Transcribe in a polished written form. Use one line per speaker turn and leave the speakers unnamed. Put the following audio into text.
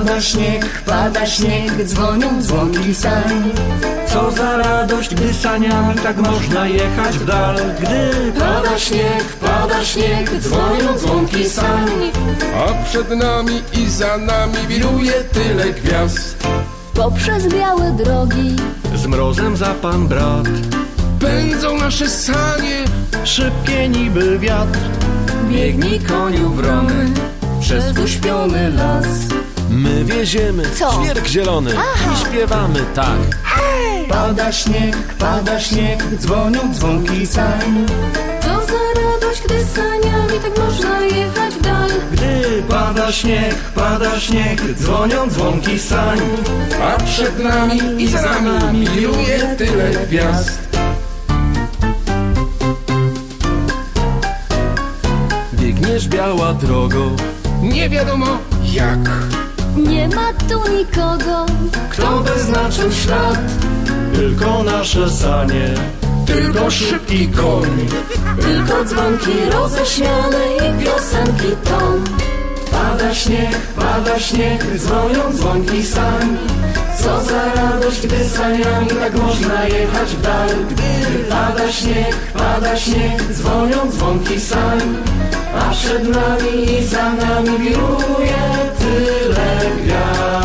pada śnieg, dzwonią dzwonki sań.
Co za radość, gdy saniami tak można jechać w dal. Gdy
pada śnieg, dzwonią dzwonki sań.
A przed nami i za nami wiruje tyle gwiazd.
Poprzez białe drogi
z mrozem za pan brat
Pędzą nasze sanie,
szybkie niby wiatr.
Biegnij koniu wrony przez uśpiony las.
My wieziemy świerk zielony i śpiewamy tak.
Pada śnieg, dzwonią dzwonki sań.
Co za radość, gdy saniami tak można jechać w dal.
Gdy pada śnieg, dzwonią dzwonki sań.
a przed nami i za nami wiruje tyle gwiazd.
Biegniesz biała drogo,
Nie wiadomo jak,
Nie ma tu nikogo,
Kto wyznaczył ślad?
tylko nasze sanie,
tylko szybki koń.
Tylko dzwonki roześmiane i piosenki ton. Pada śnieg, dzwonią dzwonki sań. Co za radość, gdy saniami tak można jechać w dal. Gdy pada śnieg, dzwonią dzwonki sań. A przed nami i za nami wiruje tyle gwiazd.